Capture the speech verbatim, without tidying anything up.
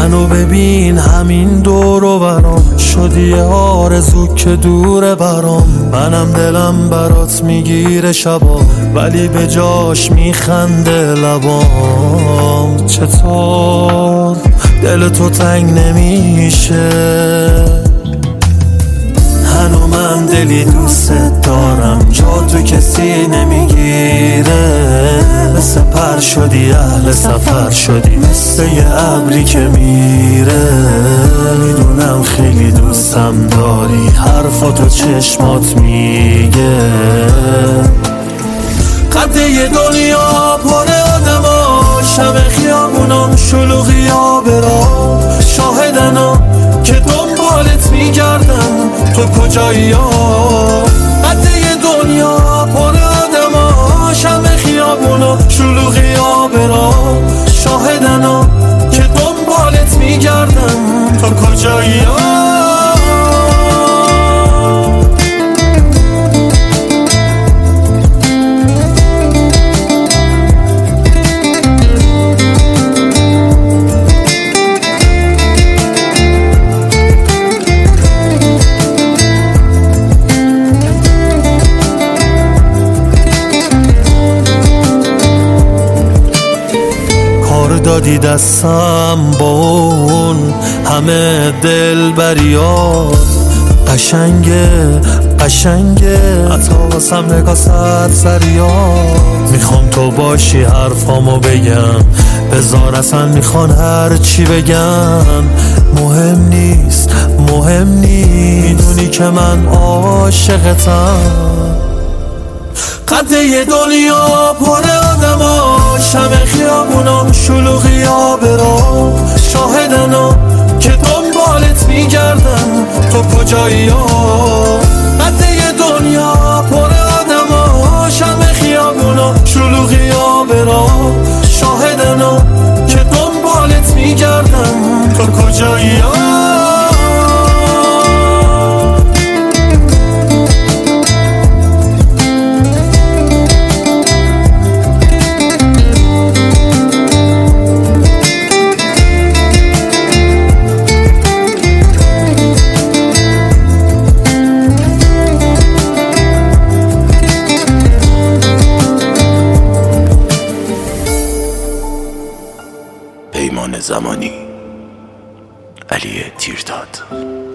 منو ببین همین دور و برام شدی آرزو که دوره برام. منم دلم برات میگیره شبا ولی به جاش میخنده لبام. چطور دل تو تنگ نمیشه؟ هنو من دلی دوست دارم جا تو کسی نمیگیره. مثل پر شدی اهل سفر شدی مثل یه ابری که میره. میدونم خیلی دوستم داری حرفاتو چشمات میگه. قد یه دنیا پر آدما شب خیابونام شلوغیا برا شاهدنا که دنبالت میگردن تو کجایی ها. قد یه دنیا پر آدما شب خیابونا شلوغیا برا شاهدنا که دنبالت میگردن تو کجایی ها. دادی دستم با اون همه دل بریاد. قشنگه قشنگه حتی واسم نگاه سر سریاد. میخوام تو باشی حرفامو بگم بذار اصلا میخوان هر چی بگن. مهم نیست مهم نیست میدونی که من عاشقتم. قد یه دنیا پر آدما شب خیابونام شلوغیا برا شاهدنا که دنبالت میگردن تو کجایی ها. قد یه دنیا پر آدما شب خیابونام شلوغیا برا شاهدنا که دنبالت میگردن تو کجایی ها. پیمان زمانی، علی تیرداد.